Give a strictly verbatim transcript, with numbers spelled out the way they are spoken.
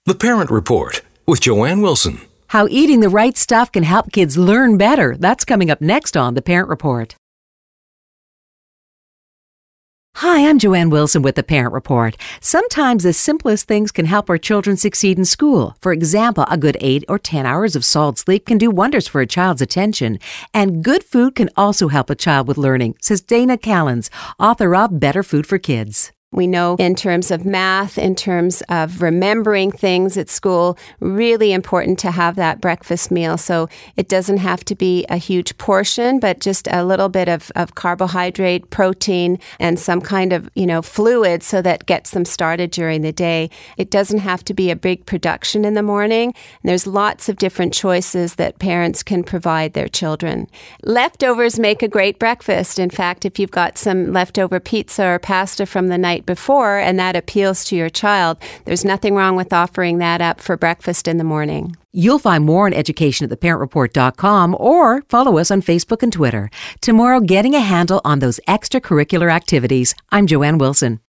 The Parent Report with Joanne Wilson. How eating the right stuff can help kids learn better. That's coming up next on The Parent Report. Hi, I'm Joanne Wilson with The Parent Report. Sometimes the simplest things can help our children succeed in school. For example, a good eight or ten hours of solid sleep can do wonders for a child's attention. And good food can also help a child with learning, says Dana Callens, author of Better Food for Kids. We know in terms of math, in terms of remembering things at school, really important to have that breakfast meal. So it doesn't have to be a huge portion, but just a little bit of, of carbohydrate, protein, and some kind of, you know, fluid so that gets them started during the day. It doesn't have to be a big production in the morning. And there's lots of different choices that parents can provide their children. Leftovers make a great breakfast. In fact, if you've got some leftover pizza or pasta from the night before and that appeals to your child, there's nothing wrong with offering that up for breakfast in the morning. You'll find more on education at the parent report dot com or follow us on Facebook and Twitter. Tomorrow, getting a handle on those extracurricular activities. I'm Joanne Wilson.